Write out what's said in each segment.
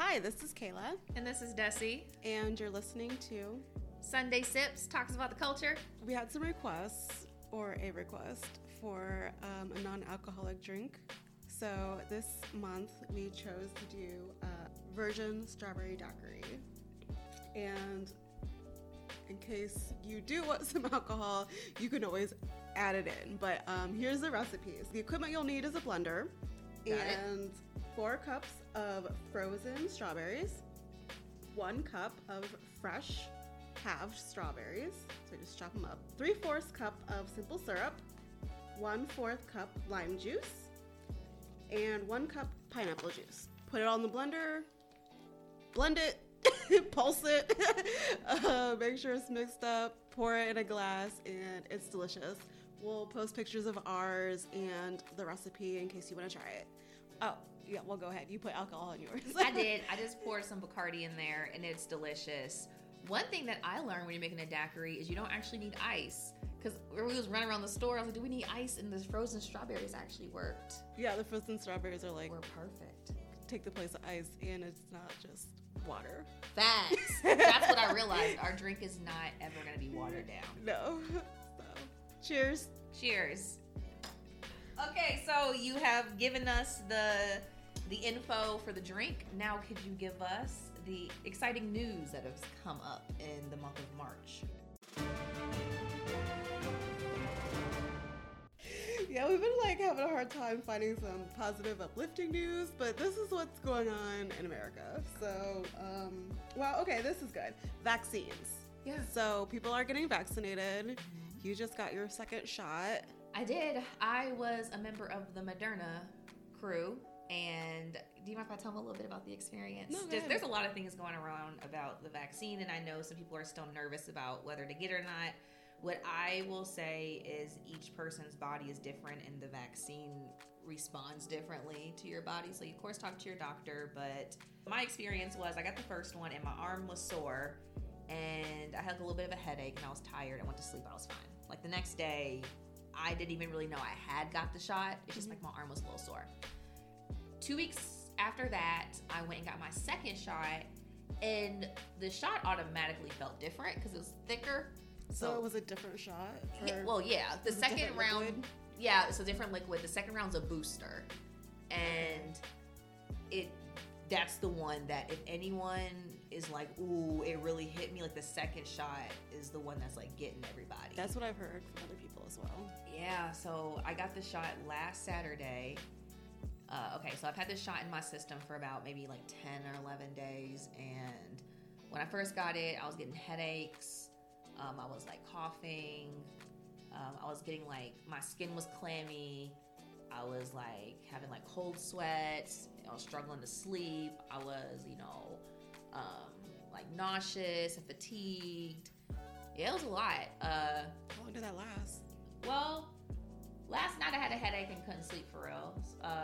Hi, this is Kayla. And this is Desi. And you're listening to Sunday Sips, talks about the culture. We had some requests, or a request, for a non-alcoholic drink. So this month we chose to do virgin strawberry daiquiri. And in case you do want some alcohol, you can always add it in. But here's the recipes. The equipment you'll need is a blender and 4 cups of frozen strawberries, 1 cup of fresh halved strawberries, so just chop them up, 3/4 cup of simple syrup, 1/4 cup lime juice, and 1 cup pineapple juice. Put it all in the blender, blend it, pulse it, make sure it's mixed up, pour it in a glass, and it's delicious. We'll post pictures of ours and the recipe in case you want to try it. Oh, yeah, well, go ahead. You put alcohol in yours. I did. I just poured some Bacardi in there, and it's delicious. One thing that I learned when you're making a daiquiri is you don't actually need ice. Because we was running around the store, I was like, do we need ice? And the frozen strawberries actually worked. Yeah, the frozen strawberries are like... We're perfect. Take the place of ice, and it's not just water. Facts. That's what I realized. Our drink is not ever going to be watered down. No. So, cheers. Cheers. Okay, so you have given us the info for the drink. Now could you give us the exciting news that has come up in the month of March? Yeah, we've been having a hard time finding some positive, uplifting news, but this is what's going on in America. So, this is good. Vaccines. Yeah. So people are getting vaccinated. You just got your second shot. I did. I was a member of the Moderna crew. And do you mind if I tell them a little bit about the experience? No, there's a lot of things going around about the vaccine, and I know some people are still nervous about whether to get it or not. What I will say is each person's body is different, and the vaccine responds differently to your body. So you, of course, talk to your doctor. But my experience was I got the first one, and my arm was sore, and I had a little bit of a headache, and I was tired. I went to sleep. I was fine. Like the next day, I didn't even really know I had got the shot. It's just like my arm was a little sore. 2 weeks after that, I went and got my second shot, and the shot automatically felt different because it was thicker. So it was a different shot? Yeah. The second round, liquid? Yeah, it's a different liquid. The second round's a booster, and that's the one that if anyone is like, ooh, it really hit me, like the second shot is the one that's like getting everybody. That's what I've heard from other people as well. Yeah, so I got the shot last Saturday. So I've had this shot in my system for about maybe like 10 or 11 days. And when I first got it, I was getting headaches. I was like coughing. I was getting my skin was clammy. I was like having like cold sweats. I was struggling to sleep. I was, like nauseous and fatigued. Yeah, it was a lot. How long did that last? Well, last night I had a headache and couldn't sleep for real.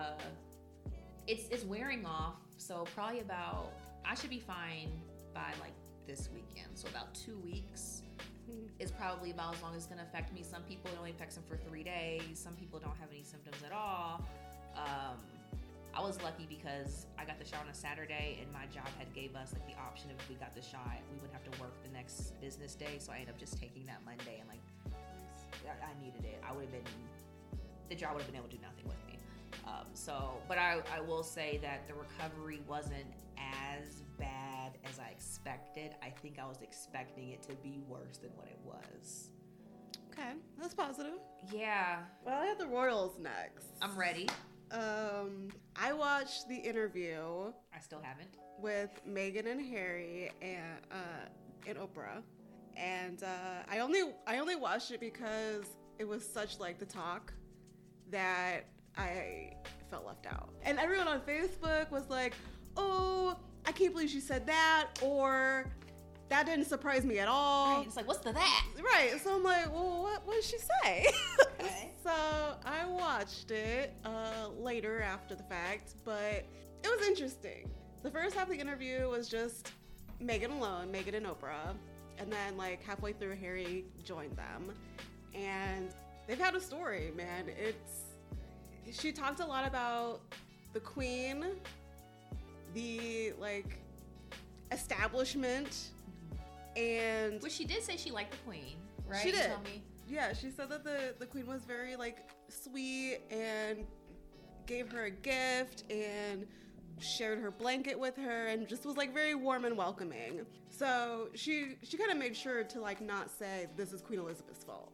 It's wearing off, so probably I should be fine by like this weekend. So about 2 weeks is probably about as long as it's gonna affect me. Some people it only affects them for 3 days. Some people don't have any symptoms at all. I was lucky because I got the shot on a Saturday, and my job had gave us like the option of if we got the shot, we wouldn't have to work the next business day. So I ended up just taking that Monday, and I needed it. The job would have been able to do nothing with me. But I will say that the recovery wasn't as bad as I expected. I think I was expecting it to be worse than what it was. Okay, that's positive. Yeah. Well, I have the Royals next. I'm ready. I watched the interview. I still haven't. With Meghan and Harry and Oprah. And I only watched it because it was such like the talk that I felt left out. And everyone on Facebook was like, oh, I can't believe she said that, or that didn't surprise me at all. Right, it's like, what's the that? Right, so I'm like, well, what did she say? Okay. So I watched it later after the fact, but it was interesting. The first half of the interview was just Meghan alone, Meghan and Oprah. And then like halfway through, Harry joined them. And they've had a story, man. She talked a lot about the Queen the like establishment. And which she did say she liked the queen, right? She did. Tell me. Yeah, she said that the queen was very like sweet and gave her a gift and shared her blanket with her and just was like very warm and welcoming. So she kind of made sure to like not say this is Queen Elizabeth's fault.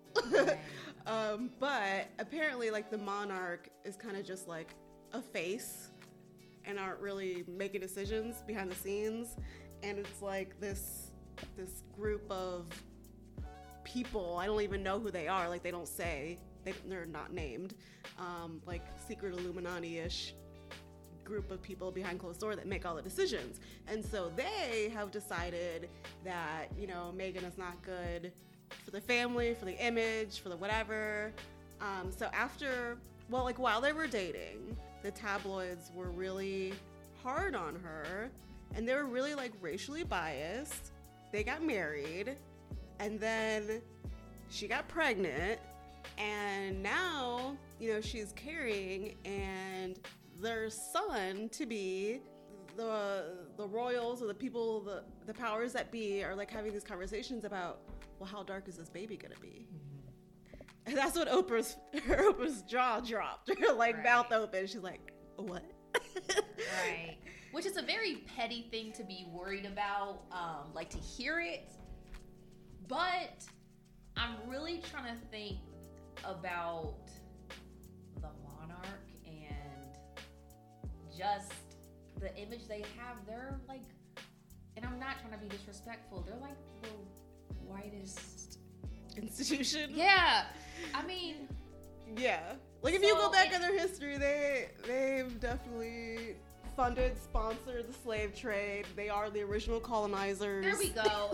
But apparently like the monarch is kind of just like a face and aren't really making decisions behind the scenes. And it's like this group of people, I don't even know who they are, like they don't say, they're not named, like secret Illuminati-ish group of people behind closed door that make all the decisions. And so they have decided that, you know, Meghan is not good for the family, for the image, for the whatever. So after, well, like while they were dating, the tabloids were really hard on her and they were really like racially biased. They got married and then she got pregnant and now, you know, she's carrying and their son to be, the royals or the people, the powers that be are like having these conversations about, well, how dark is this baby gonna be? Mm-hmm. And that's what Oprah's jaw dropped, her like mouth open. She's like, what? Right. Which is a very petty thing to be worried about, like to hear it. But I'm really trying to think about the monarch and just the image they have. They're like, and I'm not trying to be disrespectful, they're like the whitest institution. Yeah. I mean, yeah. Like if you go back in their history, they've definitely funded, sponsored the slave trade. They are the original colonizers. There we go.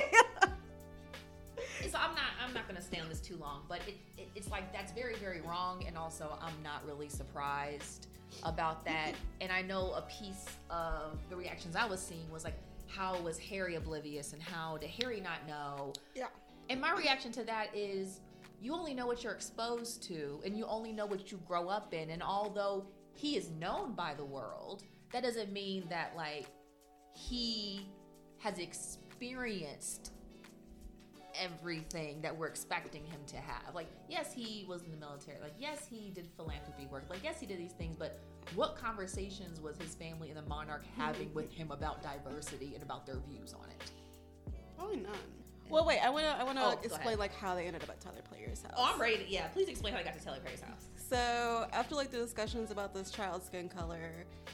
So I'm not gonna stay on this too long, but it's like that's very, very wrong, and also I'm not really surprised about that. And I know a piece of the reactions I was seeing was like, how was Harry oblivious and how did Harry not know? Yeah. And my reaction to that is, you only know what you're exposed to, and you only know what you grow up in. And although he is known by the world, that doesn't mean that like he has experienced everything that we're expecting him to have. Like, yes, he was in the military. Like, yes, he did philanthropy work. Like, yes, he did these things. But what conversations was his family and the monarch having with him about diversity and about their views on it? Probably none. Well, wait. I wanna explain like how they ended up at Tyler Perry's house. Oh, I'm ready to. Yeah, please explain how they got to Tyler Perry's house. So after like the discussions about this child's skin color,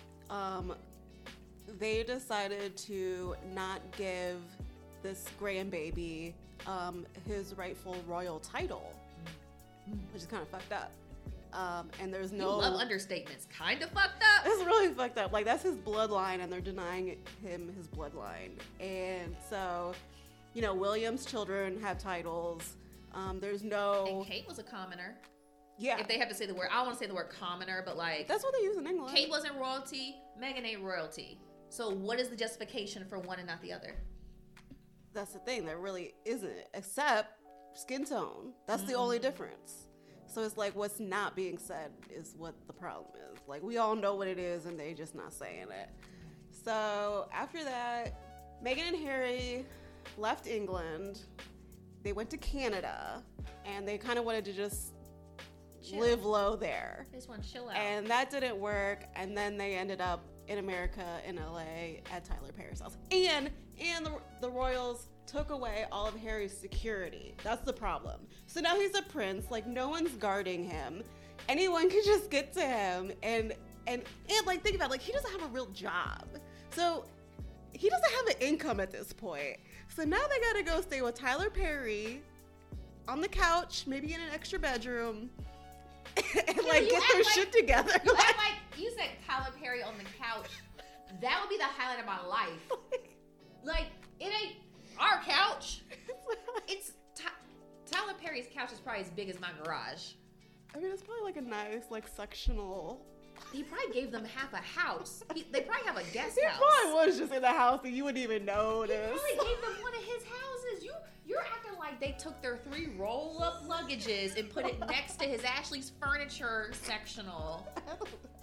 they decided to not give this grandbaby his rightful royal title, which is kind of fucked up. And there's no. You love understatements. Kind of fucked up. It's really fucked up. Like that's his bloodline, and they're denying him his bloodline. And so, you know, William's children have titles. There's no. And Kate was a commoner. Yeah. If they have to say the word, I don't want to say the word commoner, but like that's what they use in England. Kate wasn't royalty. Meghan ain't royalty. So what is the justification for one and not the other? That's the thing. There really isn't, except skin tone. That's the only difference. So it's like what's not being said is what the problem is. Like we all know what it is, and they just not saying it. So after that, Meghan and Harry left England. They went to Canada, and they kind of wanted to just live low there. They just want to chill out. And that didn't work. And then they ended up in America, in LA, at Tyler Perry's house. And the royals took away all of Harry's security. That's the problem. So now he's a prince. Like no one's guarding him. Anyone can just get to him. And like think about it, like he doesn't have a real job. So he doesn't have an income at this point. So now they gotta go stay with Tyler Perry on the couch, maybe in an extra bedroom, and like get their shit together. You act like you said Tyler Perry on the couch. That would be the highlight of my life. Like it ain't our couch. It's Tyler Perry's couch is probably as big as my garage. I mean, it's probably like a nice, like sectional. He probably gave them half a house. They probably have a guest he house. He probably was just in the house and you wouldn't even notice. He probably gave them one of his houses. You're acting like they took their 3 roll-up luggages and put it next to his Ashley's furniture sectional.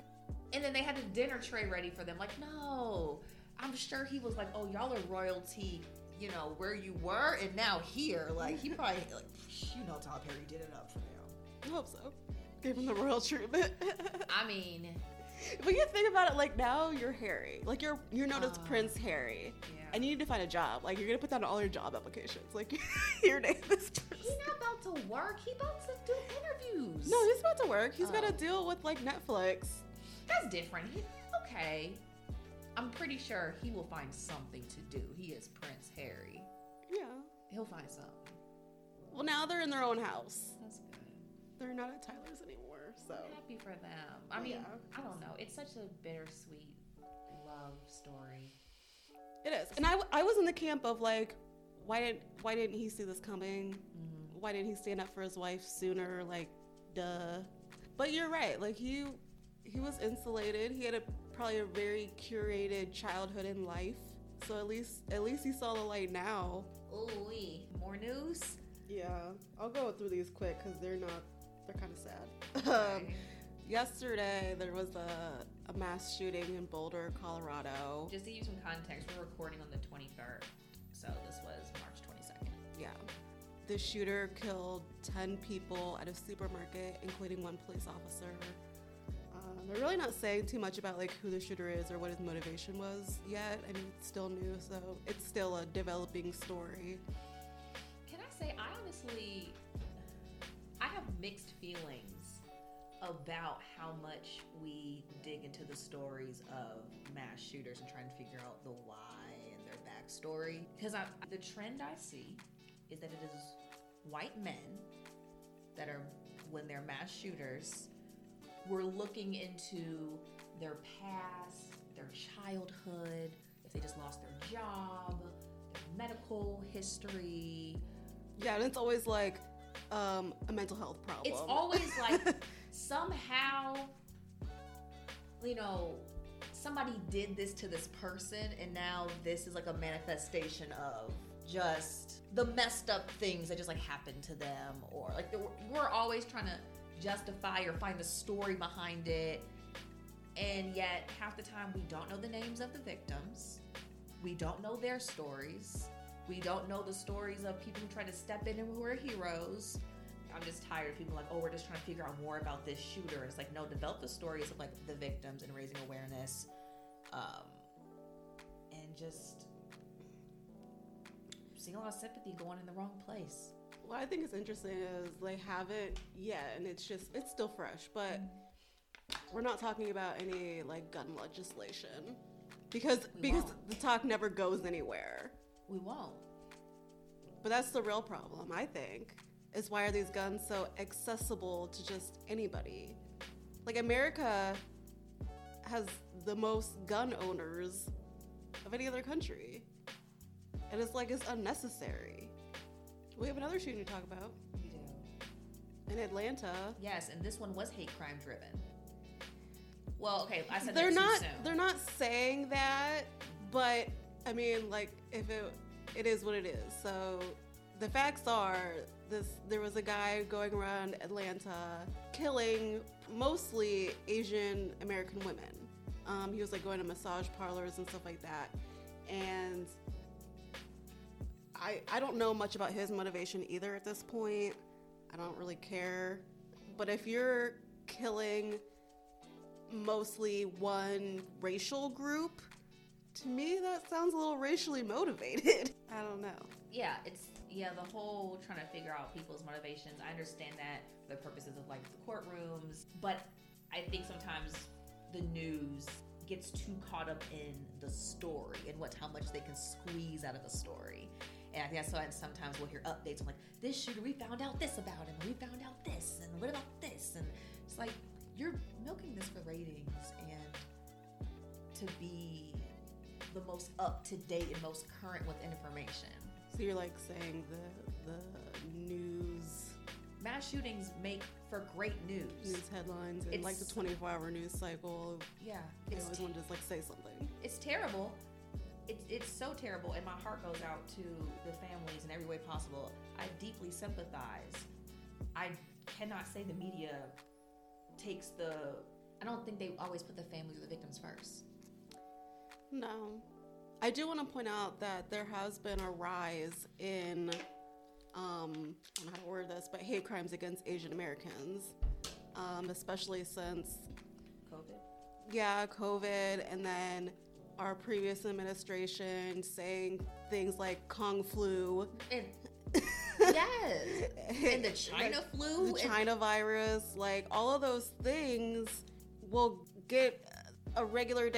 And then they had a dinner tray ready for them. Like, no. I'm sure he was like, oh, y'all are royalty, you know, where you were and now here. Like, he probably, like, you know, Tyler Perry did it up for them. I hope so. Gave him the royal treatment. I mean, but you think about it, like, now you're Harry. Like, you're known as Prince Harry. yeah. And you need to find a job. Like, you're going to put that on all your job applications. Like, your name is Prince. He's not about to work. He's about to do interviews. No, he's about to work. He's got to deal with, like, Netflix. That's different. Okay. I'm pretty sure he will find something to do. He is Prince Harry. Yeah. He'll find something. Well, now they're in their own house. That's good. They're not at Tyler's anymore, so. I'm happy for them. I mean, Yeah. I don't know. It's such a bittersweet love story. It is. And I was in the camp of, like, why didn't he see this coming? Mm-hmm. Why didn't he stand up for his wife sooner? Like, duh. But you're right. Like, he was insulated. He had probably a very curated childhood and life. So at least he saw the light now. Ooh, more news? Yeah, I'll go through these quick because they're kind of sad. Okay. Yesterday there was a mass shooting in Boulder, Colorado. Just to give you some context, we're recording on the 23rd, so this was March 22nd. Yeah. The shooter killed 10 people at a supermarket, including one police officer. They're really not saying too much about like who the shooter is or what his motivation was yet. I mean, it's still new, so it's still a developing story. Can I say, I have mixed feelings about how much we dig into the stories of mass shooters and trying to figure out the why and their backstory. Because the trend I see is that it is white men that are, when they're mass shooters, we're looking into their past, their childhood, if they just lost their job, their medical history. Yeah, and it's always like a mental health problem. It's always like somehow, you know, somebody did this to this person and now this is like a manifestation of just the messed up things that just like happened to them, or like we're always trying to justify or find the story behind it, and yet half the time we don't know the names of the victims, we don't know their stories, we don't know the stories of people who try to step in and who are heroes. I'm just tired of people like, oh, we're just trying to figure out more about this shooter. It's like, no, develop the stories of like the victims and raising awareness, and just seeing a lot of sympathy going in the wrong place. What I think is interesting is they haven't yet, and it's still fresh, but we're not talking about any like gun legislation because the talk never goes anywhere. We won't. But that's the real problem, I think, is why are these guns so accessible to just anybody? Like, America has the most gun owners of any other country, and it's like it's unnecessary. We have another shooting to talk about. We do. In Atlanta. Yes, and this one was hate crime driven. Well, okay, I said they're that not. too soon. They're not saying that, but I mean, like, if it is what it is. So the facts are, there was a guy going around Atlanta killing mostly Asian American women. He was like going to massage parlors and stuff like that, and I don't know much about his motivation either at this point. I don't really care. But if you're killing mostly one racial group, to me that sounds a little racially motivated. I don't know. Yeah, the whole trying to figure out people's motivations. I understand that for the purposes of like the courtrooms, but I think sometimes the news gets too caught up in the story and how much they can squeeze out of a story. And I think that's why sometimes we'll hear updates on like, this shooter, we found out this about him, we found out this, and what about this? And it's like, you're milking this for ratings and to be the most up-to-date and most current with information. So you're like saying the news... Mass shootings make for great news. News headlines and like the 24-hour news cycle. Yeah. They always want to just like say something. It's terrible. It's so terrible, and my heart goes out to the families in every way possible. I deeply sympathize. I cannot say the media takes the I don't think they always put the families of the victims first. No. I do want to point out that there has been a rise in, I don't know how to word this, but hate crimes against Asian Americans, especially since COVID. Yeah, COVID, and then our previous administration saying things like Kung flu. And yes. And the China flu. The China virus. Like, all of those things will get a regular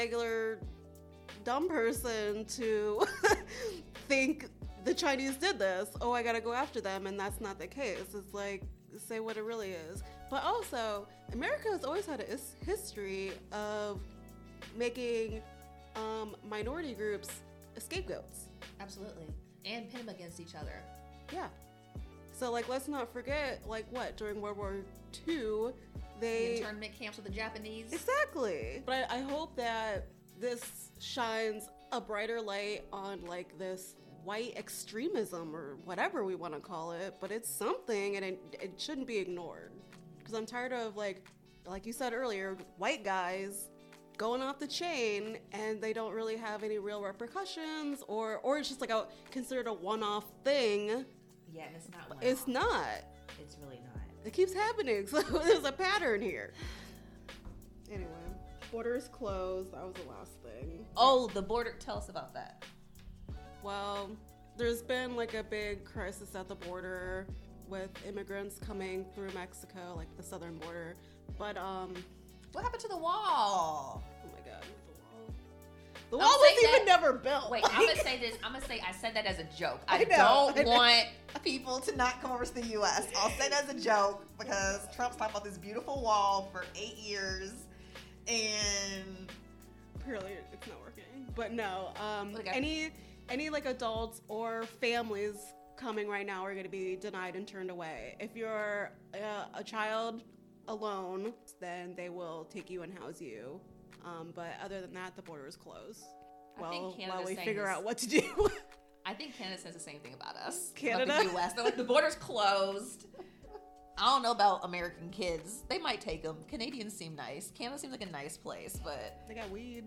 dumb person to think the Chinese did this. Oh, I gotta go after them. And that's not the case. It's like, say what it really is. But also, America has always had a history of making minority groups scapegoats. Absolutely. And pin them against each other. Yeah. So, like, let's not forget, like, what, during World War II, the internment camps with the Japanese. Exactly. But I hope that this shines a brighter light on, like, this white extremism or whatever we want to call it. But it's something, and it shouldn't be ignored. Because I'm tired of, like you said earlier, white guys going off the chain and they don't really have any real repercussions, or it's just like considered a one-off thing. Yeah, and it's not one-off. It's not. It's really not. It keeps happening, so there's a pattern here. Anyway, borders closed. That was the last thing. Oh, the border. Tell us about that. Well, there's been like a big crisis at the border with immigrants coming through Mexico, like the southern border. But what happened to the wall? Oh my God, the wall was even never built. Wait, I'm gonna say this. I said that as a joke. I don't want people to not come over to the U.S. I'll say that as a joke because Trump's talking about this beautiful wall for 8 years, and apparently it's not working. But no, any like adults or families coming right now are going to be denied and turned away. If you're a child alone, then they will take you and house you. But other than that, the border is closed. While we figure out what to do. I think Canada says the same thing about us. Canada? About the U.S. They're like, the border's closed. I don't know about American kids. They might take them. Canadians seem nice. Canada seems like a nice place, but... They got weed.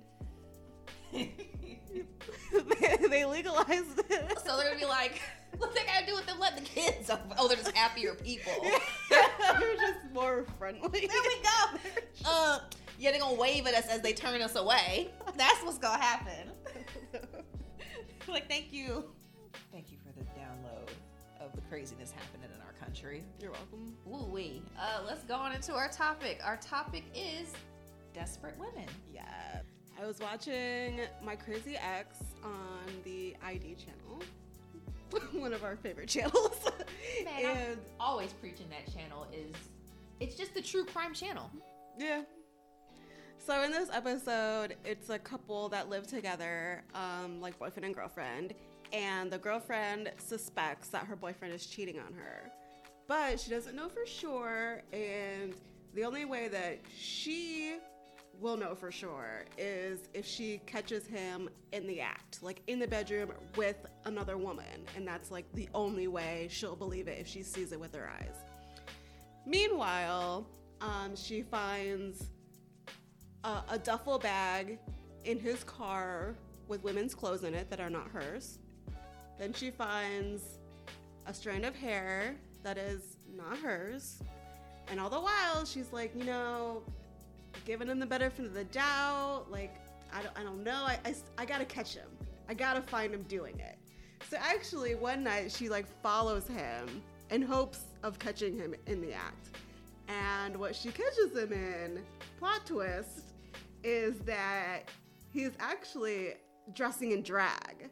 they legalized it. So they're going to be like, what's that got to do with them letting the kids over? Oh, they're just happier people. They're just more friendly. There we go. Yeah, they're going to wave at us as they turn us away. That's what's going to happen. Like, thank you. Thank you for the download of the craziness happening in our country. You're welcome. Woo-wee. Let's go on into our topic. Our topic is desperate women. Yeah. I was watching My Crazy Ex on the ID channel. One of our favorite channels. Man, I'm always preaching that channel it's just the true crime channel. Yeah. So in this episode, it's a couple that live together, like boyfriend and girlfriend, and the girlfriend suspects that her boyfriend is cheating on her, but she doesn't know for sure, and the only way that she will know for sure is if she catches him in the act, like in the bedroom with another woman, and that's like the only way she'll believe it if she sees it with her eyes. Meanwhile, she finds a duffel bag in his car with women's clothes in it that are not hers. Then she finds a strand of hair that is not hers. And all the while, she's like, giving him the benefit of the doubt. Like, I don't know. I gotta catch him. I gotta find him doing it. So actually, one night, she like follows him in hopes of catching him in the act. And what she catches him in, plot twist, is that he's actually dressing in drag.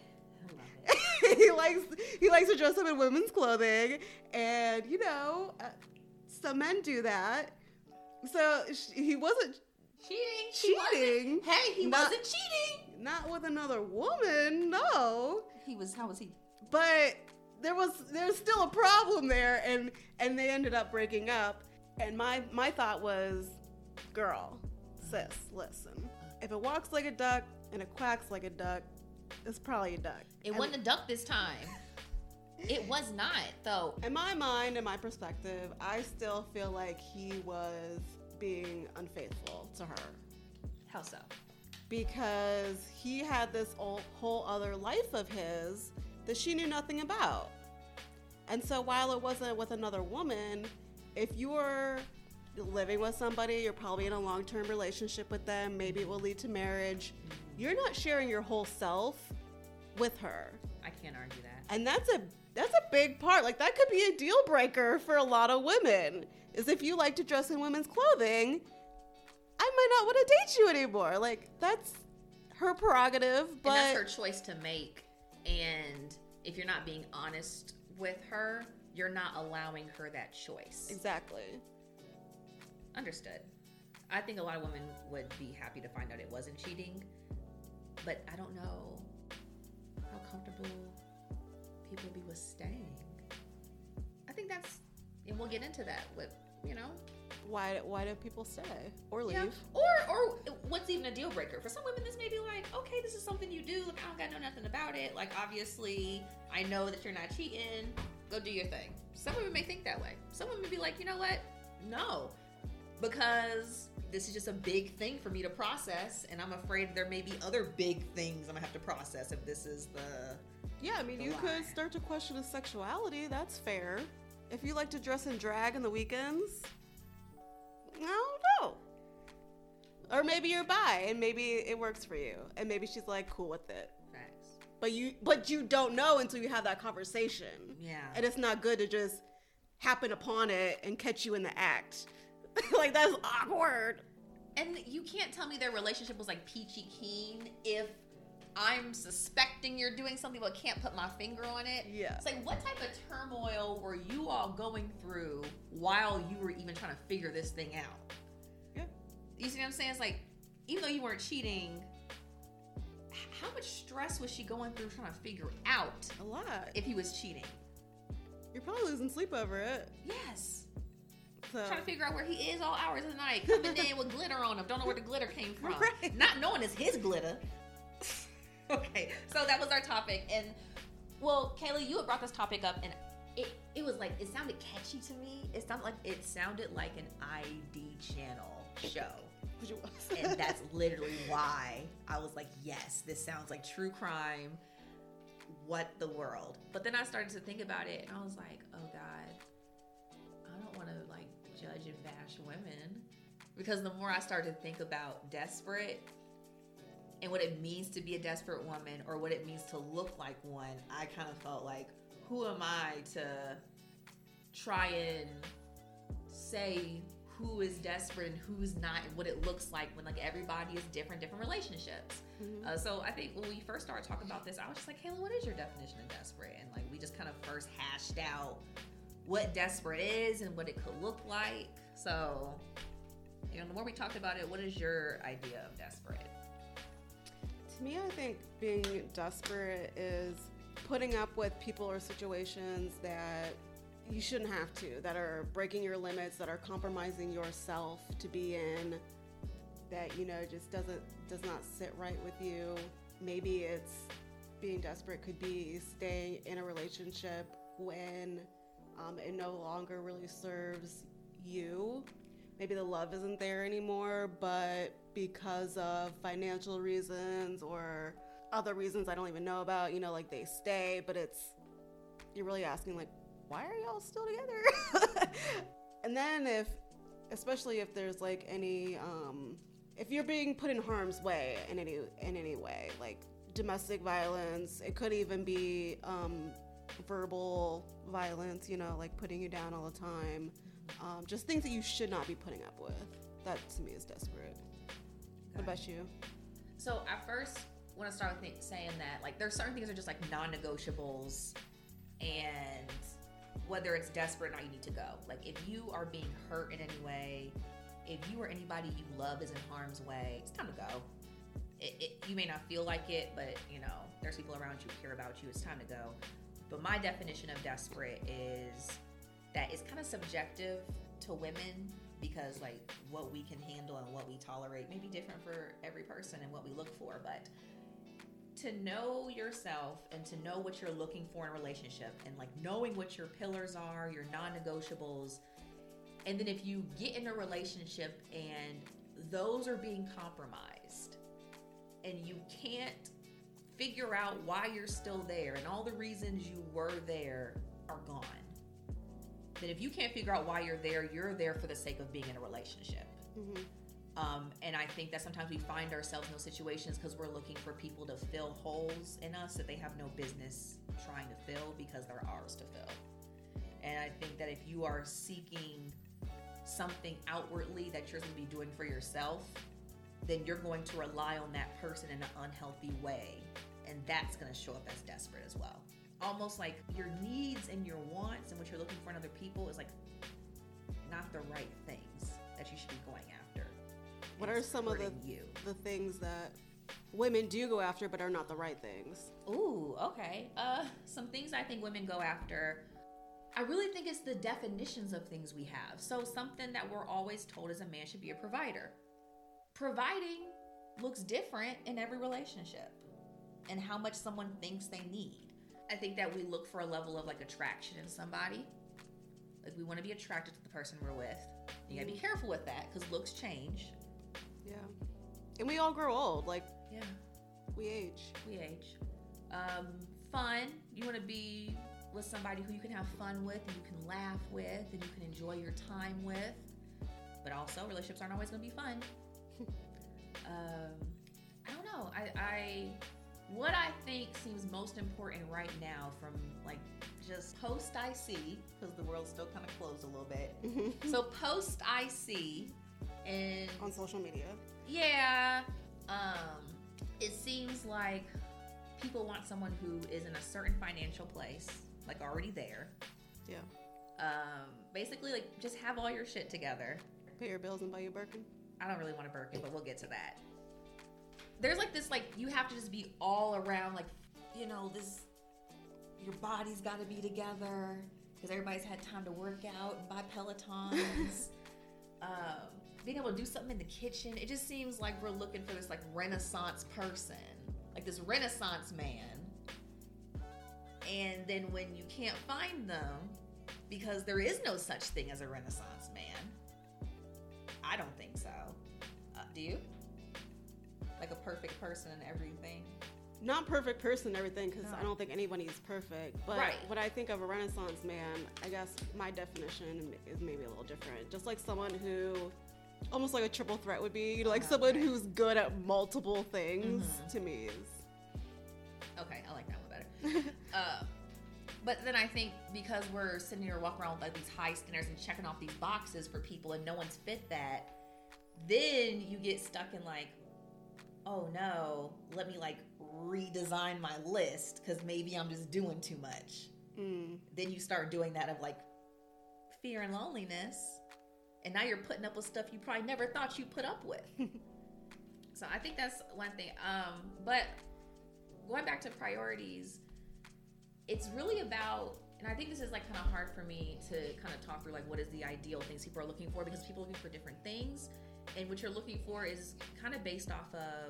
he likes to dress up in women's clothing, and some men do that. So he wasn't cheating. Hey, he wasn't cheating. Not with another woman. No. How was he? But there was still a problem there, and they ended up breaking up. And my thought was, girl, sis, listen. If it walks like a duck and it quacks like a duck, it's probably a duck. It wasn't a duck this time. It was not, though. In my mind, in my perspective, I still feel like he was being unfaithful to her. How so? Because he had this whole other life of his that she knew nothing about. And so while it wasn't with another woman, if you're living with somebody, you're probably in a long-term relationship with them, maybe it will lead to marriage, you're not sharing your whole self with her. I can't argue that. And that's a big part. Like, that could be a deal breaker for a lot of women, is if you like to dress in women's clothing, I might not want to date you anymore. Like, that's her prerogative, but... And that's her choice to make. And if you're not being honest with her, you're not allowing her that choice. Exactly. Understood. I think a lot of women would be happy to find out it wasn't cheating, but I don't know how comfortable people be with staying. I think that's, and we'll get into that with, you know. Why do people stay or leave? Yeah. Or what's even a deal breaker? For some women, this may be like, okay, this is something you do. Like, I don't got know nothing about it. Like, obviously, I know that you're not cheating. Go do your thing. Some women may think that way. Some women be like, you know what? No. Because this is just a big thing for me to process, and I'm afraid there may be other big things I'm going to have to process if this is the... Yeah, I mean, you could start to question his sexuality. That's fair. If you like to dress in drag on the weekends... I don't know. Or maybe you're bi and maybe it works for you. And maybe she's like cool with it. Facts. But you don't know until you have that conversation. Yeah. And it's not good to just happen upon it and catch you in the act. Like, that's awkward. And you can't tell me their relationship was like peachy keen if I'm suspecting you're doing something but can't put my finger on it. Yeah. It's like, what type of turmoil were you all going through while you were even trying to figure this thing out? Yeah. You see what I'm saying? It's like, even though you weren't cheating, how much stress was she going through trying to figure out a lot if he was cheating? You're probably losing sleep over it. Yes. So. Trying to figure out where he is all hours of the night, coming in with glitter on him, don't know where the glitter came from. Right. Not knowing it's his glitter. Okay, so that was our topic, and well, Kayla, you had brought this topic up, and it was like, it sounded catchy to me. It sounded like an ID channel show, and that's literally why I was like, yes, this sounds like true crime. What the world? But then I started to think about it, and I was like, oh God, I don't want to like judge and bash women, because the more I started to think about desperate and what it means to be a desperate woman, or what it means to look like one, I kind of felt like, who am I to try and say who is desperate and who's not, and what it looks like when like everybody is different relationships. Mm-hmm. So I think when we first started talking about this, I was just like, Kayla, what is your definition of desperate? And like, we just kind of first hashed out what desperate is and what it could look like. So, you know, the more we talked about it, what is your idea of desperate? To me, I think being desperate is putting up with people or situations that you shouldn't have to, that are breaking your limits, that are compromising yourself to be in, that, you know, just does not sit right with you. Maybe it's being desperate could be staying in a relationship when it no longer really serves you. Maybe the love isn't there anymore, but because of financial reasons or other reasons I don't even know about, you know, like they stay, but you're really asking like, why are y'all still together? And then especially if there's like any, if you're being put in harm's way in any way, like domestic violence, it could even be verbal violence, you know, like putting you down all the time. Just things that you should not be putting up with. That to me is desperate. What about you? So I first want to start with saying that like there's certain things that are just like non-negotiables, and whether it's desperate or not, you need to go. Like if you are being hurt in any way, if you or anybody you love is in harm's way, it's time to go. You may not feel like it, but you know, there's people around you who care about you. It's time to go. But my definition of desperate is that it's kind of subjective to women, because like what we can handle and what we tolerate may be different for every person and what we look for. But to know yourself and to know what you're looking for in a relationship, and like knowing what your pillars are, your non-negotiables, And then if you get in a relationship and those are being compromised and you can't figure out why you're still there and all the reasons you were there are gone, then if you can't figure out why you're there for the sake of being in a relationship. Mm-hmm. And I think that sometimes we find ourselves in those situations because we're looking for people to fill holes in us that they have no business trying to fill because they're ours to fill. And I think that if you are seeking something outwardly that you're going to be doing for yourself, then you're going to rely on that person in an unhealthy way. And that's going to show up as desperate as well. Almost like your needs and your wants and what you're looking for in other people is like not the right things that you should be going after. What are some of the things that women do go after but are not the right things? Ooh, okay. Some things I think women go after, I really think it's the definitions of things we have. So something that we're always told as a man should be a provider. Providing looks different in every relationship and how much someone thinks they need. I think that we look for a level of like attraction in somebody. Like we want to be attracted to the person we're with. You gotta be careful with that because looks change. Yeah. And we all grow old. Like, yeah, we age. Fun. You want to be with somebody who you can have fun with and you can laugh with and you can enjoy your time with. But also, relationships aren't always going to be fun. I don't know. What I think seems most important right now from like just post IC, because the world's still kind of closed a little bit. So post IC and on social media. Yeah. It seems like people want someone who is in a certain financial place, like already there. Yeah. Basically, like just have all your shit together. Pay your bills and buy you a Birkin. I don't really want a Birkin, but we'll get to that. There's like this, like you have to just be all around, like, you know, this, your body's got to be together because everybody's had time to work out and buy Pelotons. Being able to do something in the kitchen. It just seems like we're looking for this like Renaissance person, like this Renaissance man. And then when you can't find them, because there is no such thing as a Renaissance man. I don't think so. Do you? Like a perfect person and everything? Not perfect person and everything, because I don't think anybody's perfect. But when I think of a Renaissance man, I guess my definition is maybe a little different. Just like someone who, almost like a triple threat would be, like someone who's good at multiple things, to me is. Okay, I like that one better. But then I think because we're sitting here walking around with like these high standards and checking off these boxes for people and no one's fit that, then you get stuck in like, oh no, let me like redesign my list because maybe I'm just doing too much. Then you start doing that of like fear and loneliness, and now you're putting up with stuff you probably never thought you'd put up with. So I think that's one thing. But going back to priorities, it's really about, and I think this is like kind of hard for me to kind of talk through like what is the ideal things people are looking for, because people are looking for different things, and what you're looking for is kind of based off of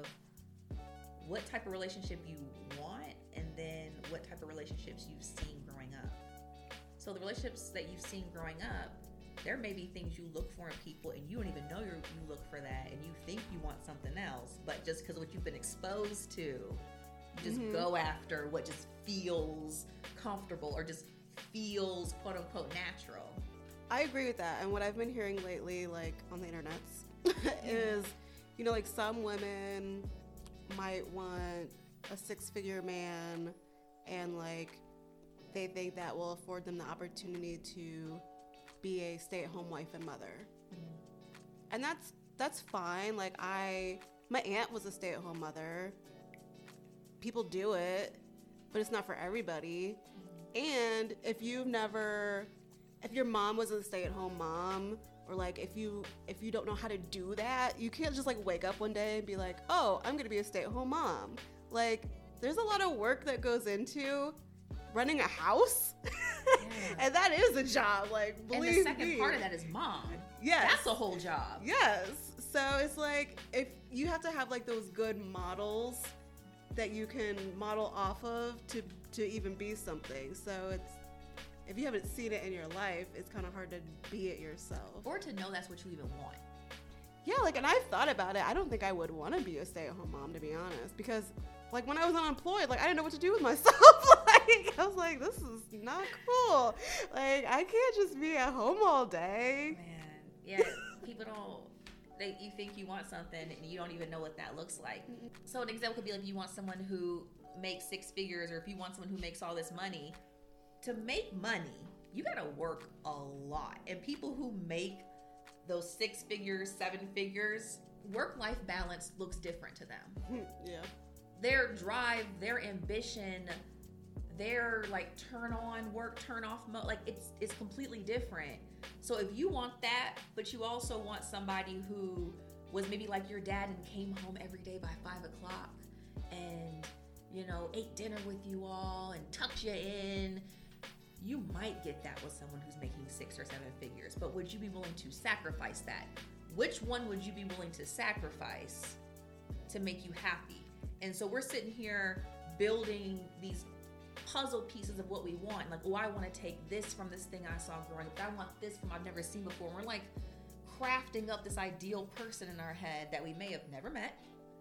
what type of relationship you want and then what type of relationships you've seen growing up. So the relationships that you've seen growing up, there may be things you look for in people and you don't even know you look for that, and you think you want something else, but just because of what you've been exposed to, you just go after what just feels comfortable or just feels quote unquote natural. I agree with that. And what I've been hearing lately, like on the internets, is, you know, like some women might want a 6-figure man, and like they think that will afford them the opportunity to be a stay-at-home wife and mother. And that's fine. Like my aunt was a stay-at-home mother. People do it, but it's not for everybody. And if your mom was a stay-at-home mom, or like if you don't know how to do that, you can't just like wake up one day and be like, oh, I'm gonna be a stay-at-home mom. Like there's a lot of work that goes into running a house. And that is a job, like, believe me. And the second part of that is mom. Yes. That's a whole job. Yes. So it's like, if you have to have like those good models that you can model off of to even be something. So if you haven't seen it in your life, it's kind of hard to be it yourself. Or to know that's what you even want. Yeah, like, and I've thought about it. I don't think I would want to be a stay-at-home mom, to be honest, because, like, when I was unemployed, like, I didn't know what to do with myself. Like, I was like, this is not cool. Like, I can't just be at home all day. Man, yeah, people don't. You think you want something and you don't even know what that looks like. So an example could be like, you want someone who makes 6 figures, or if you want someone who makes all this money. To make money, you gotta work a lot. And people who make those 6 figures, 7 figures, work-life balance looks different to them. Yeah. Their drive, their ambition, their like turn on work, turn off mode, like it's completely different. So if you want that, but you also want somebody who was maybe like your dad and came home every day by 5 o'clock and, you know, ate dinner with you all and tucked you in, you might get that with someone who's making 6 or 7 figures. But would you be willing to sacrifice that? Which one would you be willing to sacrifice to make you happy? And so we're sitting here building these puzzle pieces of what we want. Like, oh, I want to take this from this thing I saw growing up. I want this from I've never seen before. And we're like crafting up this ideal person in our head that we may have never met.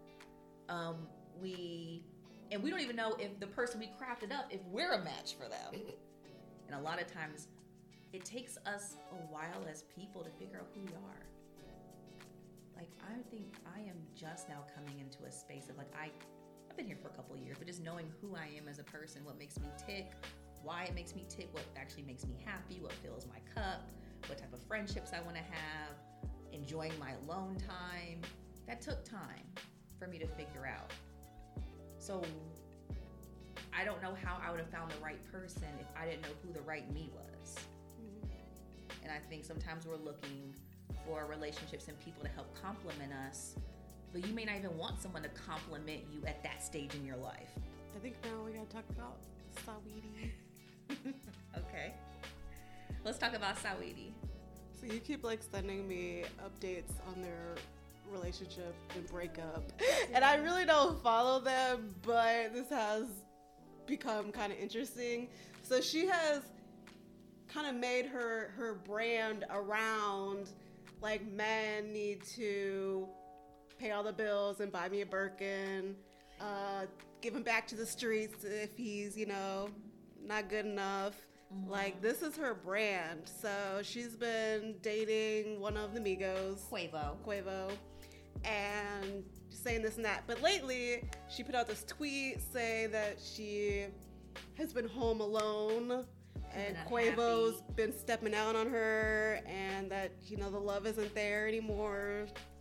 We don't even know if the person we crafted up, if we're a match for them. And a lot of times it takes us a while as people to figure out who we are. Like, I think I am just now coming into a space of like, I've been here for a couple of years, but just knowing who I am as a person, what makes me tick, why it makes me tick, what actually makes me happy, what fills my cup, what type of friendships I want to have, enjoying my alone time. That took time for me to figure out. So I don't know how I would have found the right person if I didn't know who the right me was. Mm-hmm. And I think sometimes we're looking for relationships and people to help complement us, but you may not even want someone to compliment you at that stage in your life. I think now we gotta talk about Saweetie. Okay. Let's talk about Saweetie. So you keep like sending me updates on their relationship and breakup, and I really don't follow them, but this has become kind of interesting. So she has kind of made her brand around like, men need to pay all the bills and buy me a Birkin, give him back to the streets if he's, you know, not good enough. Mm-hmm. Like, this is her brand. So she's been dating one of the Migos, Quavo, and saying this and that. But lately, she put out this tweet saying that she has been home alone, and Quavo's been stepping out on her, and that, you know, the love isn't there anymore,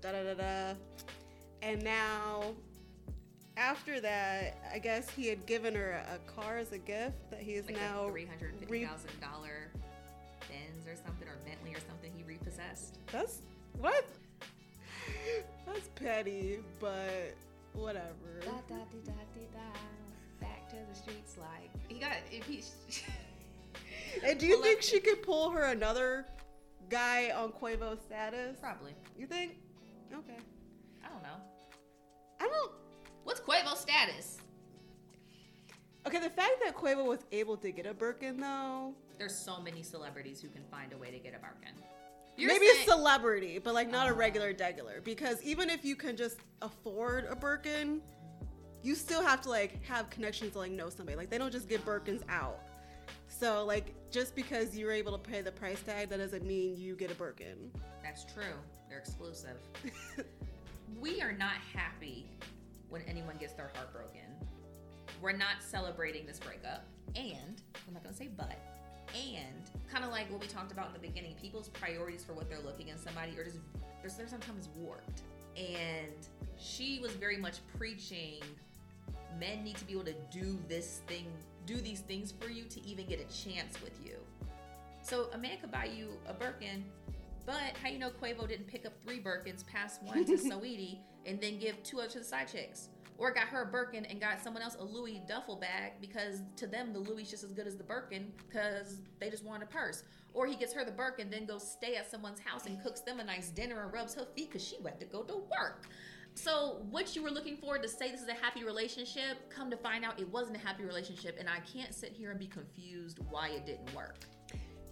And now, after that, I guess he had given her a car as a gift that he is like now... Like a $350,000 Benz or something, or Bentley or something he repossessed. That's... What? That's petty, but whatever. Back to the streets, like... He got... And do you think she could pull her another guy on Quavo's status? Probably. You think? Okay. I don't know. I What's Quavo's status? Okay, the fact that Quavo was able to get a Birkin, though... There's so many celebrities who can find a way to get a Birkin. Maybe a celebrity, but like not a regular degular. Because even if you can just afford a Birkin, you still have to like have connections to like know somebody. Like, they don't just give Birkins out. So like, just because you're able to pay the price tag, that doesn't mean you get a Birkin. That's true. They're exclusive. We are not happy when anyone gets their heart broken. We're not celebrating this breakup. And, I'm not going to say but, and kind of like what we talked about in the beginning, people's priorities for what they're looking in somebody are just, they're sometimes warped. And she was very much preaching, men need to be able to do these things for you to even get a chance with you. So a man could buy you a Birkin, but how you know Quavo didn't pick up 3 Birkins, pass one to Saweetie, and then give 2 up to the side chicks? Or got her a Birkin and got someone else a Louis duffel bag, because to them the Louis is just as good as the Birkin because they just want a purse. Or he gets her the Birkin, then goes stay at someone's house and cooks them a nice dinner and rubs her feet because she went to go to work. So what you were looking for to say this is a happy relationship, come to find out it wasn't a happy relationship, and I can't sit here and be confused why it didn't work.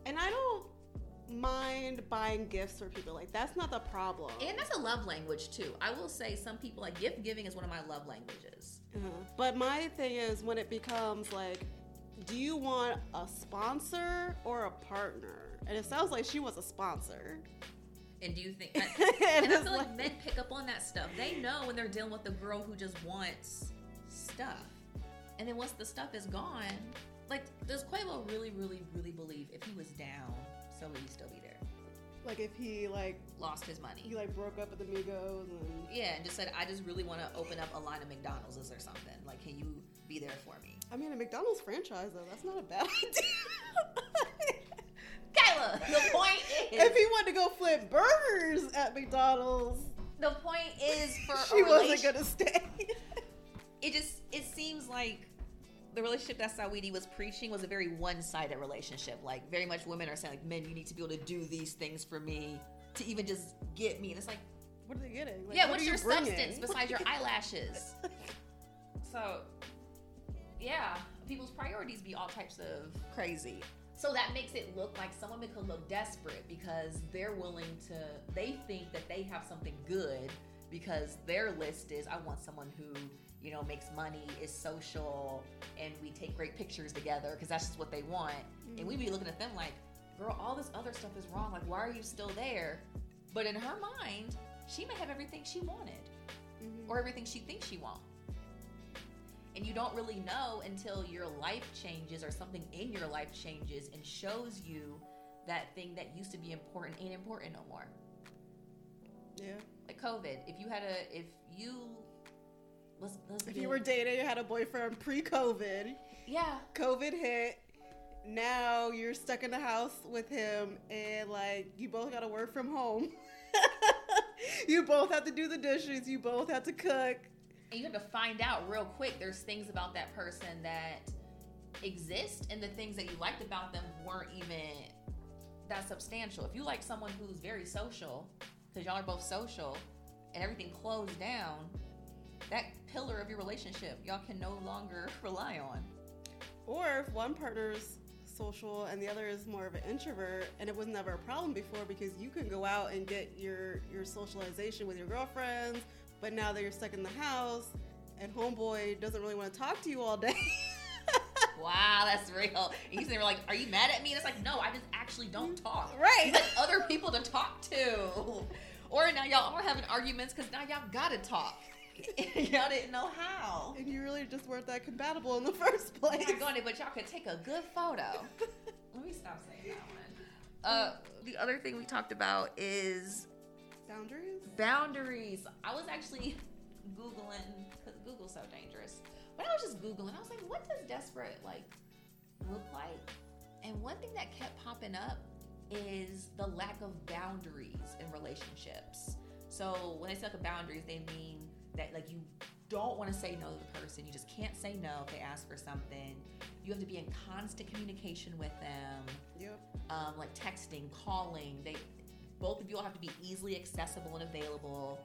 And I don't mind buying gifts for people. Like, that's not the problem. And that's a love language too. I will say some people, like, gift giving is one of my love languages. But my thing is when it becomes like, do you want a sponsor or a partner? And it sounds like she wants a sponsor. And do you think and I feel like men pick up on that stuff. They know when they're dealing with the girl who just wants stuff. And then once the stuff is gone, like, does Quavo really, really, really believe if he was down, so would he still be there? Like, if he, like... Lost his money. He, like, broke up with the Migos and... Yeah, and just said, I just really want to open up a line of McDonald's or something. Like, can you be there for me? I mean, a McDonald's franchise, though, that's not a bad idea. Kyla, the point is... If he wanted to go flip burgers at McDonald's... The point is for she wasn't going to stay. It seems like the relationship that Saweetie was preaching was a very one-sided relationship. Like, very much women are saying, like, men, you need to be able to do these things for me to even just get me. And it's like, what are they getting? Like, yeah, what's your substance besides your eyelashes? So, yeah, people's priorities be all types of crazy. So that makes it look like some women could look desperate because they're willing to, they think that they have something good because their list is, I want someone who, you know, makes money, is social, and we take great pictures together because that's just what they want. Mm-hmm. And we be looking at them like, girl, all this other stuff is wrong. Like, why are you still there? But in her mind, she may have everything she wanted or everything she thinks she wants. And you don't really know until your life changes or something in your life changes and shows you that thing that used to be important ain't important no more. Yeah. Like COVID. If you were dating, you had a boyfriend pre-COVID. Yeah. COVID hit. Now you're stuck in the house with him and, like, you both got to work from home. You both have to do the dishes. You both have to cook. And you have to find out real quick there's things about that person that exist and the things that you liked about them weren't even that substantial. If you like someone who's very social, because y'all are both social, and everything closed down, that pillar of your relationship y'all can no longer rely on. Or if one partner's social and the other is more of an introvert, and it was never a problem before because you can go out and get your socialization with your girlfriends, but now that you're stuck in the house and homeboy doesn't really want to talk to you all day. Wow, that's real. And you say, like, are you mad at me? And it's like, no, I just actually don't talk. Right. You like other people to talk to. Or now y'all are having arguments because now y'all gotta talk. Y'all didn't know how. And you really just weren't that compatible in the first place. I'm going to, but y'all could take a good photo. Let me stop saying that one. The other thing we talked about is boundaries. I was actually Googling, because Google's so dangerous. When I was just Googling, I was like, what does desperate, like, look like? And one thing that kept popping up is the lack of boundaries in relationships. So when they say like boundaries, they mean that, like, you don't want to say no to the person. You just can't say no if they ask for something. You have to be in constant communication with them. Yep. Like texting, calling. Both of you all have to be easily accessible and available.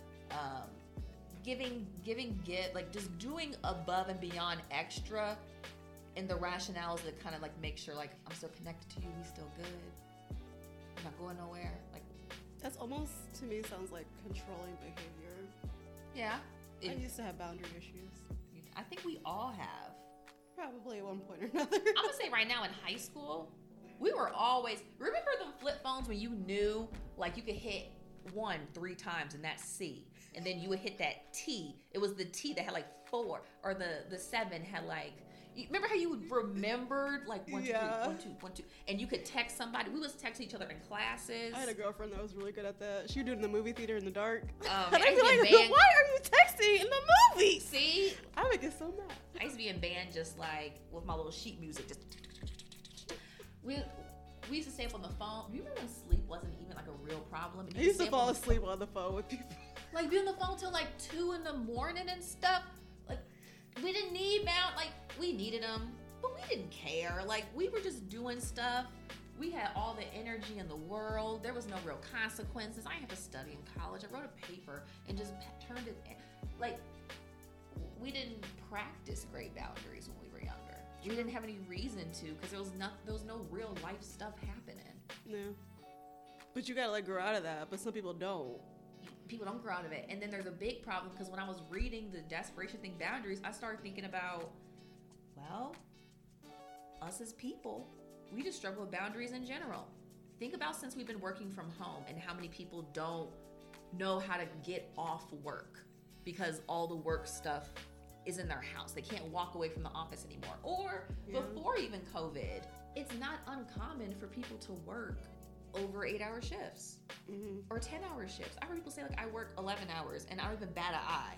Giving gift, like just doing above and beyond extra, and the rationales that kind of like make sure, like, I'm still connected to you, we still good, I'm not going nowhere. Like, that's almost, to me, sounds like controlling behavior. Yeah. I used to have boundary issues. I think we all have. Probably at one point or another. I'm gonna say right now in high school, we were always, remember them flip phones when you knew, like, you could hit 1 3 times and that's C, and then you would hit that T. It was the T that had like 4, or the 7 had like, remember how you remembered like 1 2 1 2 1 2, and you could text somebody. We was texting each other in classes. I had a girlfriend that was really good at that. She would do it in the movie theater in the dark. And I'd be like, why are you texting in the movie? See, I would get so mad. I used to be in band just like with my little sheet music, just we used to stay up on the phone. You remember when sleep wasn't even like a real problem? I used to fall asleep on the phone with people. Like, be on the phone till like 2 a.m. and stuff. Like, we didn't need like, we needed them, but we didn't care. Like, we were just doing stuff. We had all the energy in the world. There was no real consequences. I didn't have to study in college. I wrote a paper and just turned it in. Like, we didn't practice great boundaries when we were younger. We didn't have any reason to because there was no real life stuff happening. No. But you gotta like grow out of that. But some people don't. People don't grow out of it. And then there's a big problem because when I was reading the desperation thing, boundaries, I started thinking about, well, us as people, we just struggle with boundaries in general. Think about since we've been working from home and how many people don't know how to get off work because all the work stuff is in their house. They can't walk away from the office anymore. Or before even COVID, it's not uncommon for people to work over 8-hour shifts or 10-hour shifts. I heard people say like I work 11 hours and I don't even bat an eye.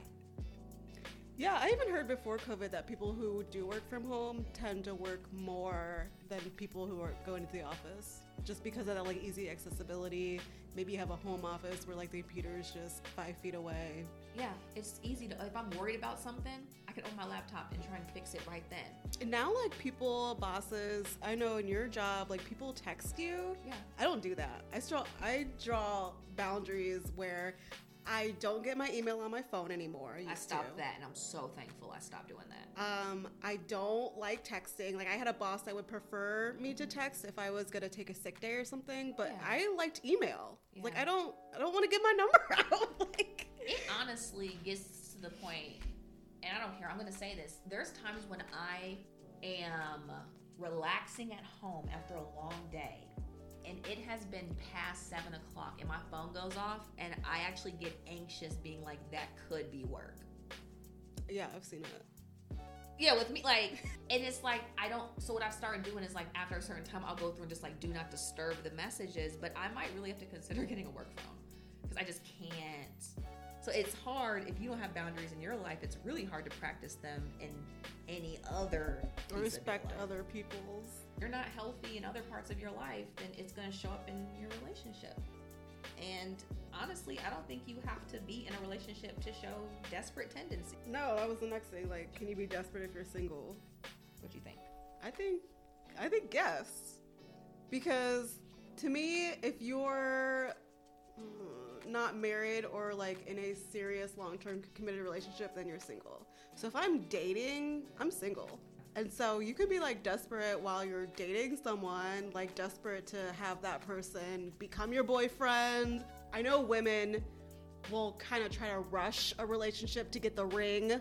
Yeah, I even heard before COVID that people who do work from home tend to work more than people who are going to the office just because of that like easy accessibility. Maybe you have a home office where like the computer is just 5 feet away. Yeah, it's easy to, if I'm worried about something, I can open my laptop and try and fix it right then. And now like people, bosses, I know in your job, like people text you. Yeah. I don't do that. I draw boundaries where I don't get my email on my phone anymore. I stopped that, and I'm so thankful I stopped doing that. I don't like texting. Like I had a boss that would prefer me to text if I was gonna take a sick day or something, but I liked email. Yeah. Like I don't want to give my number out. Like it honestly gets to the point, and I don't care. I'm gonna say this. There's times when I am relaxing at home after a long day, and it has been past 7 o'clock and my phone goes off and I actually get anxious being like, that could be work. Yeah, I've seen it. Yeah, with me, like, and it's like, so what I've started doing is like after a certain time, I'll go through and just like do not disturb the messages, but I might really have to consider getting a work phone because I just can't. So it's hard if you don't have boundaries in your life, it's really hard to practice them in any other or respect other people's. You're not healthy in other parts of your life, then it's going to show up in your relationship. And honestly, I don't think you have to be in a relationship to show desperate tendencies. No, that was the next thing. Like, can you be desperate if you're single? What do you think? I think yes. Because to me, if you're not married or like in a serious long-term committed relationship, then you're single. So if I'm dating, I'm single. And so you could be like desperate while you're dating someone, like desperate to have that person become your boyfriend. I know women will kind of try to rush a relationship to get the ring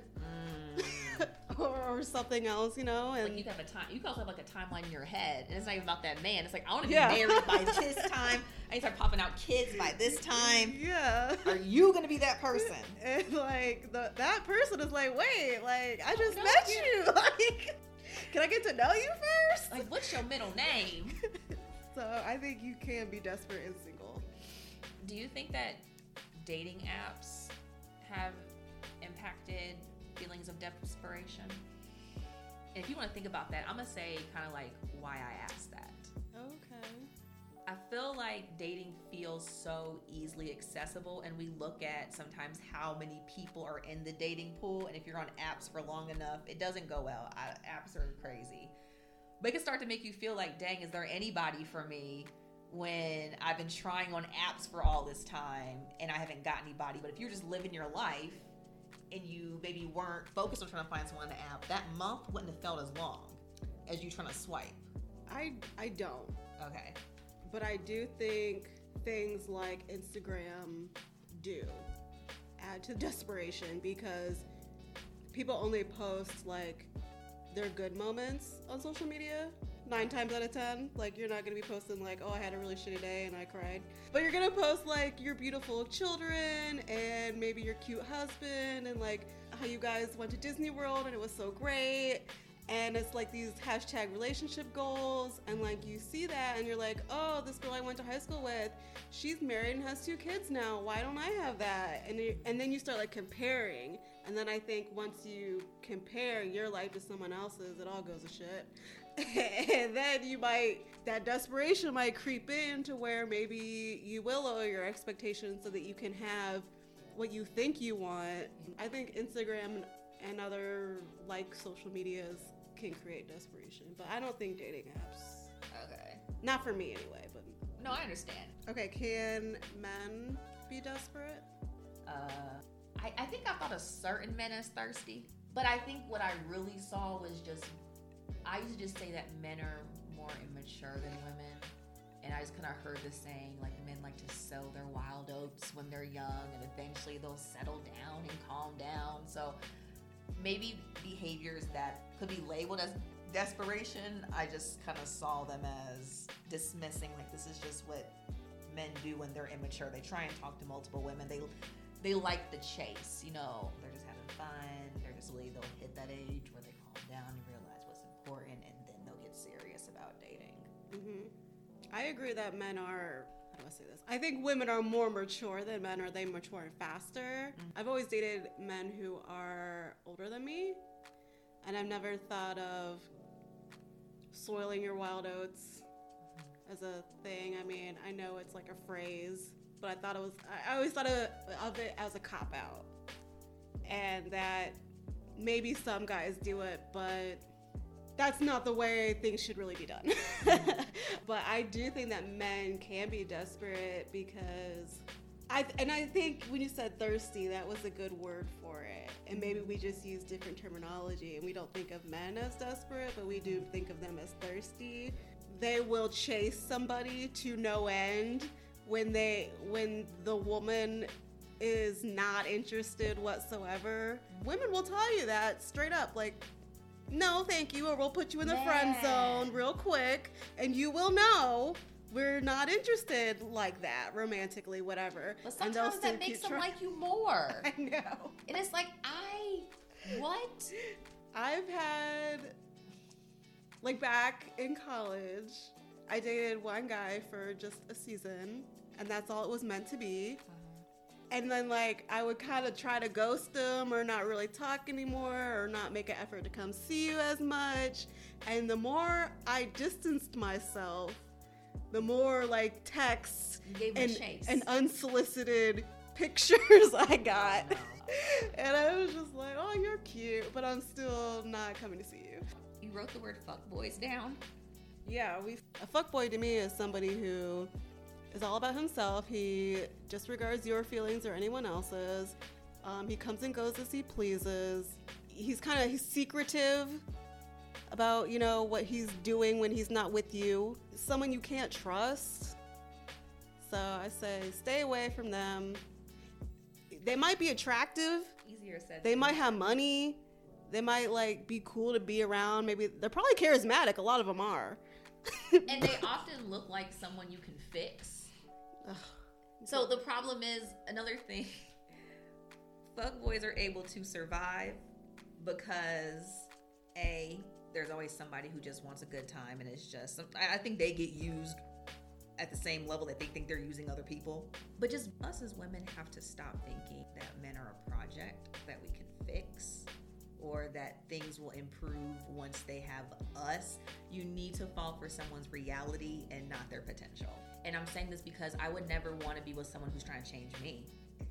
or something else, you know. And like you can also have like a timeline in your head, and it's not even about that man. It's like, I want to be married by this time. I need to start popping out kids by this time. Yeah. Are you gonna be that person? And like that person is like, wait, like I just met you. Like, can I get to know you first? Like, what's your middle name? So I think you can be desperate and single. Do you think that dating apps have impacted feelings of desperation? And if you want to think about that, I'm gonna say kind of like why I asked that. Okay. I feel like dating feels so easily accessible, and we look at sometimes how many people are in the dating pool, and if you're on apps for long enough, it doesn't go well. Apps are crazy. But it can start to make you feel like, dang, is there anybody for me when I've been trying on apps for all this time and I haven't got anybody? But if you're just living your life and you maybe weren't focused on trying to find someone on the app, that month wouldn't have felt as long as you trying to swipe. I don't. Okay. But I do think things like Instagram do add to desperation because people only post like their good moments on social media 9 times out of 10. Like, you're not gonna be posting like, oh, I had a really shitty day and I cried. But you're gonna post like your beautiful children and maybe your cute husband and like how you guys went to Disney World and it was so great. And it's like these hashtag relationship goals, and like you see that and you're like, oh, this girl I went to high school with, she's married and has 2 kids now. Why don't I have that? And then you start like comparing. And then I think once you compare your life to someone else's, it all goes to shit. And then that desperation might creep in to where maybe you will lower your expectations so that you can have what you think you want. I think Instagram and other like social medias can create desperation, but I don't think dating apps. Okay. Not for me anyway, but. No, I understand. Okay, can men be desperate? I think I thought of certain men as thirsty, but I think what I really saw was just, I used to just say that men are more immature than women. And I just kind of heard the saying, like, men like to sell their wild oats when they're young, and eventually they'll settle down and calm down. So maybe behaviors that could be labeled as desperation, I just kind of saw them as dismissing, like, this is just what men do when they're immature. They try and talk to multiple women. They like the chase, you know. They're just having fun. They'll hit that age where they calm down and realize what's important, and then they'll get serious about dating. Mm-hmm. I agree that men are, how do I say this? I think women are more mature than men, or they mature faster. Mm-hmm. I've always dated men who are older than me, and I've never thought of soiling your wild oats as a thing. I mean, I know it's like a phrase, but I always thought of it as a cop-out. And that maybe some guys do it, but that's not the way things should really be done. But I do think that men can be desperate because I think when you said thirsty, that was a good word for it. And maybe we just use different terminology, and we don't think of men as desperate, but we do think of them as thirsty. They will chase somebody to no end when the woman is not interested whatsoever. Women will tell you that straight up, like, no, thank you, or we'll put you in the friend zone real quick, and you will know we're not interested like that, romantically, whatever. But sometimes that makes them like you more. I know. And it's like, what? I've had, like, back in college, I dated one guy for just a season, and that's all it was meant to be. And then, like, I would kind of try to ghost him or not really talk anymore or not make an effort to come see you as much. And the more I distanced myself, the more, like, texts and unsolicited pictures I got. Oh, no. And I was just like, oh, you're cute, but I'm still not coming to see you. You wrote the word fuckboys down? Yeah, a fuckboy to me is somebody who is all about himself. He disregards your feelings or anyone else's. He comes and goes as he pleases. He's secretive about, you know, what he's doing when he's not with you. Someone you can't trust. So I say stay away from them. They might be attractive. Easier said. They might have money. They might, like, be cool to be around. Maybe they're probably charismatic. A lot of them are. And they often look like someone you can fix. Ugh. So the problem is, another thing, fuckboys are able to survive because, A, there's always somebody who just wants a good time, and it's just, I think they get used at the same level that they think they're using other people. But just us as women have to stop thinking that men are a project that we can fix, or that things will improve once they have us. You need to fall for someone's reality and not their potential. And I'm saying this because I would never want to be with someone who's trying to change me.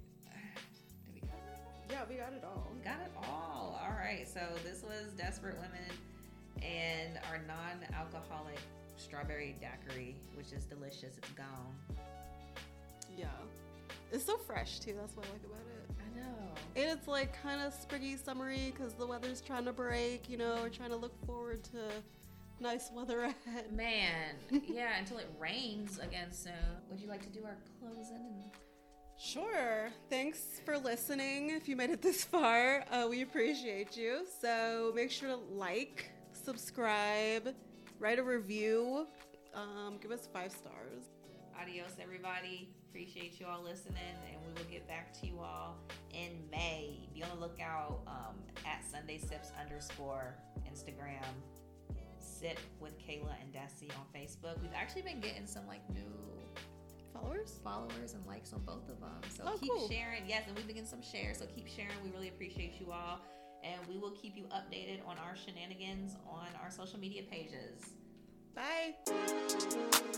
Did we cover it? Yeah, we got it all. Got it all. All right. So this was Desperate Women and our non-alcoholic strawberry daiquiri, which is delicious. It's gone. Yeah. It's so fresh, too. That's what I like about it. I know. And it's, like, kind of springy, summery, because the weather's trying to break, you know. We're trying to look forward to nice weather ahead. Man, yeah, until it rains again soon. Would you like to do our closing? Sure. Thanks for listening. If you made it this far, we appreciate you. So make sure to like, subscribe, write a review, give us 5 stars. Adios, everybody. Appreciate you all listening, and we will get back to you all in May. Be on the lookout at SundaySips _ Instagram. Sit with Kayla and Desi on Facebook. We've actually been getting some, like, new followers and likes on both of them. So keep sharing. Yes, and we've been getting some shares, so keep sharing. We really appreciate you all, and we will keep you updated on our shenanigans on our social media pages. Bye.